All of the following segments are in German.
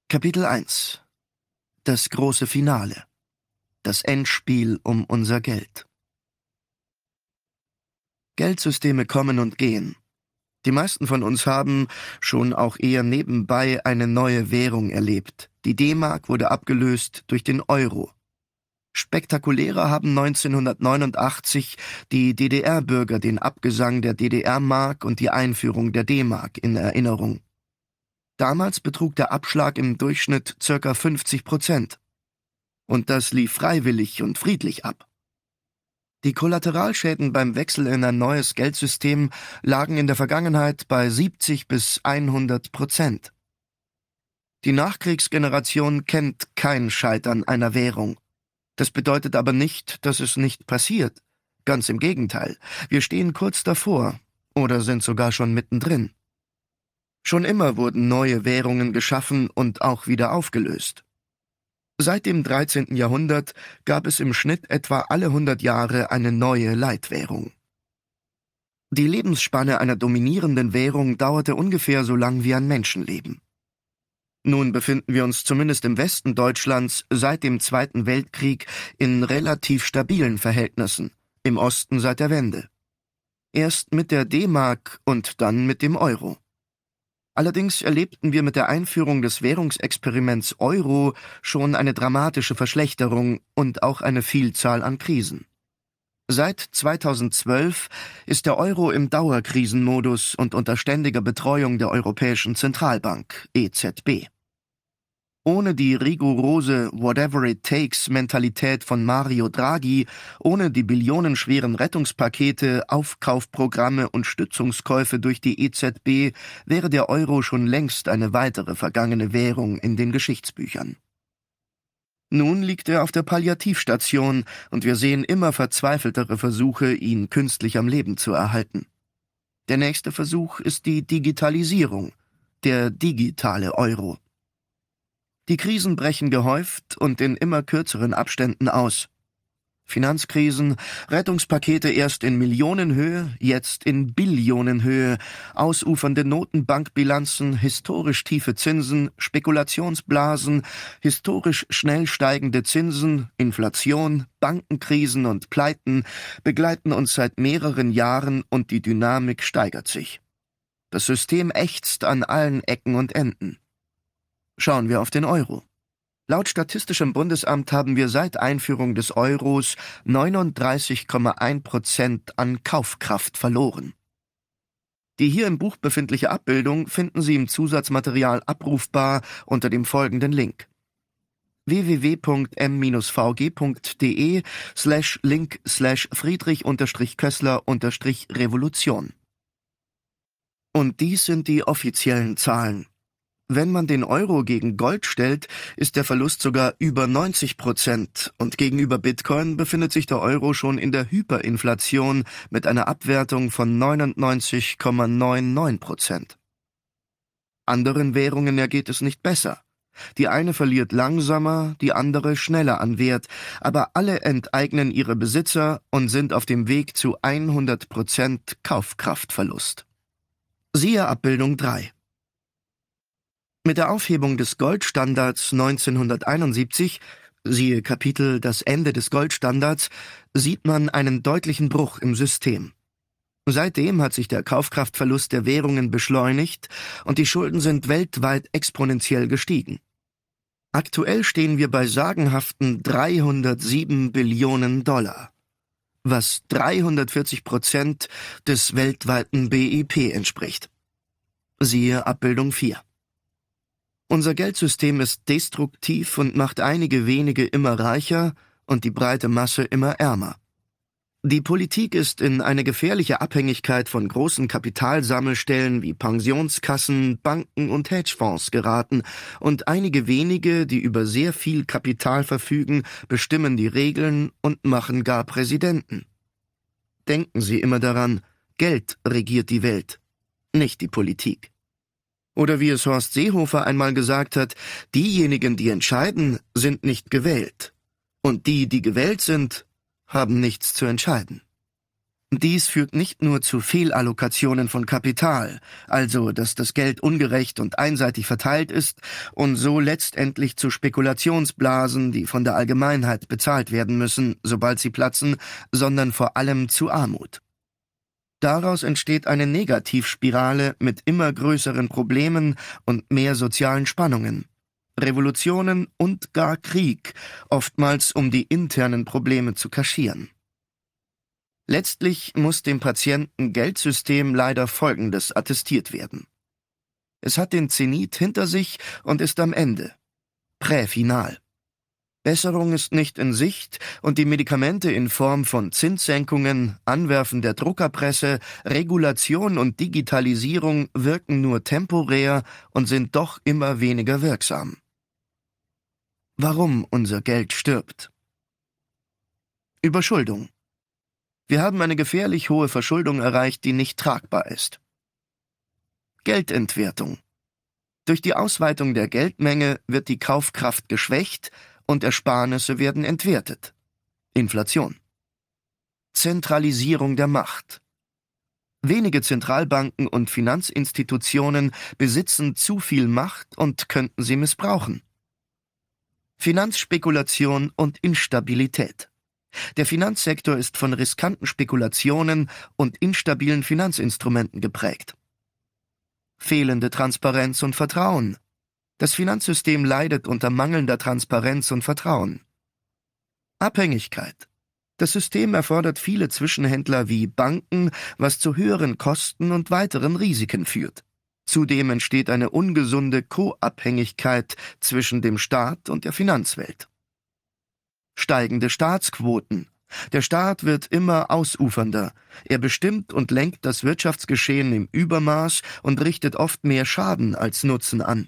Kapitel 1: Das große Finale. Das Endspiel um unser Geld. Geldsysteme kommen und gehen. Die meisten von uns haben, schon auch eher nebenbei, eine neue Währung erlebt. Die D-Mark wurde abgelöst durch den Euro. Spektakulärer haben 1989 die DDR-Bürger den Abgesang der DDR-Mark und die Einführung der D-Mark in Erinnerung. Damals betrug der Abschlag im Durchschnitt ca. 50%. Und das lief freiwillig und friedlich ab. Die Kollateralschäden beim Wechsel in ein neues Geldsystem lagen in der Vergangenheit bei 70–100%. Die Nachkriegsgeneration kennt kein Scheitern einer Währung. Das bedeutet aber nicht, dass es nicht passiert. Ganz im Gegenteil, wir stehen kurz davor oder sind sogar schon mittendrin. Schon immer wurden neue Währungen geschaffen und auch wieder aufgelöst. Seit dem 13. Jahrhundert gab es im Schnitt etwa alle 100 Jahre eine neue Leitwährung. Die Lebensspanne einer dominierenden Währung dauerte ungefähr so lang wie ein Menschenleben. Nun befinden wir uns zumindest im Westen Deutschlands seit dem Zweiten Weltkrieg in relativ stabilen Verhältnissen, im Osten seit der Wende. Erst mit der D-Mark und dann mit dem Euro. Allerdings erlebten wir mit der Einführung des Währungsexperiments Euro schon eine dramatische Verschlechterung und auch eine Vielzahl an Krisen. Seit 2012 ist der Euro im Dauerkrisenmodus und unter ständiger Betreuung der Europäischen Zentralbank, EZB. Ohne die rigorose Whatever-it-takes-Mentalität von Mario Draghi, ohne die billionenschweren Rettungspakete, Aufkaufprogramme und Stützungskäufe durch die EZB wäre der Euro schon längst eine weitere vergangene Währung in den Geschichtsbüchern. Nun liegt er auf der Palliativstation und wir sehen immer verzweifeltere Versuche, ihn künstlich am Leben zu erhalten. Der nächste Versuch ist die Digitalisierung, der digitale Euro. Die Krisen brechen gehäuft und in immer kürzeren Abständen aus. Finanzkrisen, Rettungspakete erst in Millionenhöhe, jetzt in Billionenhöhe, ausufernde Notenbankbilanzen, historisch tiefe Zinsen, Spekulationsblasen, historisch schnell steigende Zinsen, Inflation, Bankenkrisen und Pleiten begleiten uns seit mehreren Jahren und die Dynamik steigert sich. Das System ächzt an allen Ecken und Enden. Schauen wir auf den Euro. Laut Statistischem Bundesamt haben wir seit Einführung des Euros 39,1% an Kaufkraft verloren. Die hier im Buch befindliche Abbildung finden Sie im Zusatzmaterial abrufbar unter dem folgenden Link: www.m-vg.de/link/Friedrich-Kössler-Revolution. Und dies sind die offiziellen Zahlen. Wenn man den Euro gegen Gold stellt, ist der Verlust sogar über 90% und gegenüber Bitcoin befindet sich der Euro schon in der Hyperinflation mit einer Abwertung von 99,99%. Anderen Währungen ergeht es nicht besser. Die eine verliert langsamer, die andere schneller an Wert, aber alle enteignen ihre Besitzer und sind auf dem Weg zu 100% Kaufkraftverlust. Siehe Abbildung 3. Mit der Aufhebung des Goldstandards 1971, siehe Kapitel Das Ende des Goldstandards, sieht man einen deutlichen Bruch im System. Seitdem hat sich der Kaufkraftverlust der Währungen beschleunigt und die Schulden sind weltweit exponentiell gestiegen. Aktuell stehen wir bei sagenhaften 307 Billionen $, was 340% des weltweiten BIP entspricht. Siehe Abbildung 4. Unser Geldsystem ist destruktiv und macht einige wenige immer reicher und die breite Masse immer ärmer. Die Politik ist in eine gefährliche Abhängigkeit von großen Kapitalsammelstellen wie Pensionskassen, Banken und Hedgefonds geraten und einige wenige, die über sehr viel Kapital verfügen, bestimmen die Regeln und machen gar Präsidenten. Denken Sie immer daran, Geld regiert die Welt, nicht die Politik. Oder wie es Horst Seehofer einmal gesagt hat, diejenigen, die entscheiden, sind nicht gewählt. Und die, die gewählt sind, haben nichts zu entscheiden. Dies führt nicht nur zu Fehlallokationen von Kapital, also dass das Geld ungerecht und einseitig verteilt ist und so letztendlich zu Spekulationsblasen, die von der Allgemeinheit bezahlt werden müssen, sobald sie platzen, sondern vor allem zu Armut. Daraus entsteht eine Negativspirale mit immer größeren Problemen und mehr sozialen Spannungen. Revolutionen und gar Krieg, oftmals um die internen Probleme zu kaschieren. Letztlich muss dem Patienten-Geldsystem leider Folgendes attestiert werden. Es hat den Zenit hinter sich und ist am Ende. Präfinal. Besserung ist nicht in Sicht und die Medikamente in Form von Zinssenkungen, Anwerfen der Druckerpresse, Regulation und Digitalisierung wirken nur temporär und sind doch immer weniger wirksam. Warum unser Geld stirbt? Überschuldung. Wir haben eine gefährlich hohe Verschuldung erreicht, die nicht tragbar ist. Geldentwertung. Durch die Ausweitung der Geldmenge wird die Kaufkraft geschwächt und Ersparnisse werden entwertet. Inflation. Zentralisierung der Macht. Wenige Zentralbanken und Finanzinstitutionen besitzen zu viel Macht und könnten sie missbrauchen. Finanzspekulation und Instabilität. Der Finanzsektor ist von riskanten Spekulationen und instabilen Finanzinstrumenten geprägt. Fehlende Transparenz und Vertrauen. Das Finanzsystem leidet unter mangelnder Transparenz und Vertrauen. Abhängigkeit. Das System erfordert viele Zwischenhändler wie Banken, was zu höheren Kosten und weiteren Risiken führt. Zudem entsteht eine ungesunde Co-Abhängigkeit zwischen dem Staat und der Finanzwelt. Steigende Staatsquoten. Der Staat wird immer ausufernder. Er bestimmt und lenkt das Wirtschaftsgeschehen im Übermaß und richtet oft mehr Schaden als Nutzen an.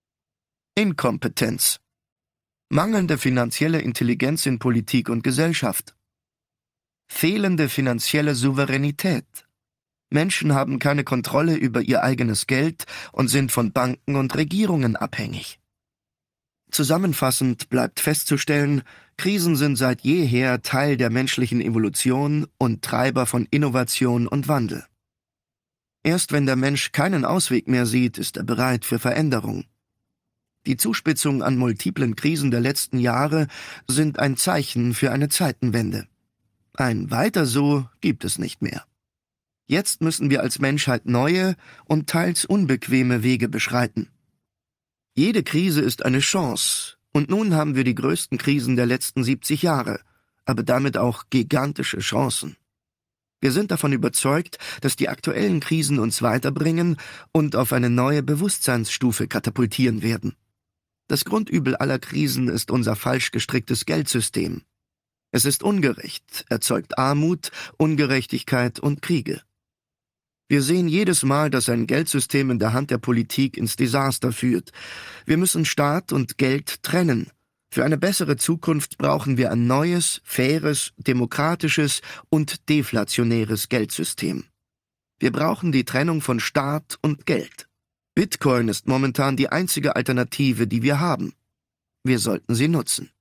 Inkompetenz. Mangelnde finanzielle Intelligenz in Politik und Gesellschaft. Fehlende finanzielle Souveränität. Menschen haben keine Kontrolle über ihr eigenes Geld und sind von Banken und Regierungen abhängig. Zusammenfassend bleibt festzustellen, Krisen sind seit jeher Teil der menschlichen Evolution und Treiber von Innovation und Wandel. Erst wenn der Mensch keinen Ausweg mehr sieht, ist er bereit für Veränderung. Die Zuspitzung an multiplen Krisen der letzten Jahre sind ein Zeichen für eine Zeitenwende. Ein Weiter so gibt es nicht mehr. Jetzt müssen wir als Menschheit neue und teils unbequeme Wege beschreiten. Jede Krise ist eine Chance, und nun haben wir die größten Krisen der letzten 70 Jahre, aber damit auch gigantische Chancen. Wir sind davon überzeugt, dass die aktuellen Krisen uns weiterbringen und auf eine neue Bewusstseinsstufe katapultieren werden. Das Grundübel aller Krisen ist unser falsch gestricktes Geldsystem. Es ist ungerecht, erzeugt Armut, Ungerechtigkeit und Kriege. Wir sehen jedes Mal, dass ein Geldsystem in der Hand der Politik ins Desaster führt. Wir müssen Staat und Geld trennen. Für eine bessere Zukunft brauchen wir ein neues, faires, demokratisches und deflationäres Geldsystem. Wir brauchen die Trennung von Staat und Geld. Bitcoin ist momentan die einzige Alternative, die wir haben. Wir sollten sie nutzen.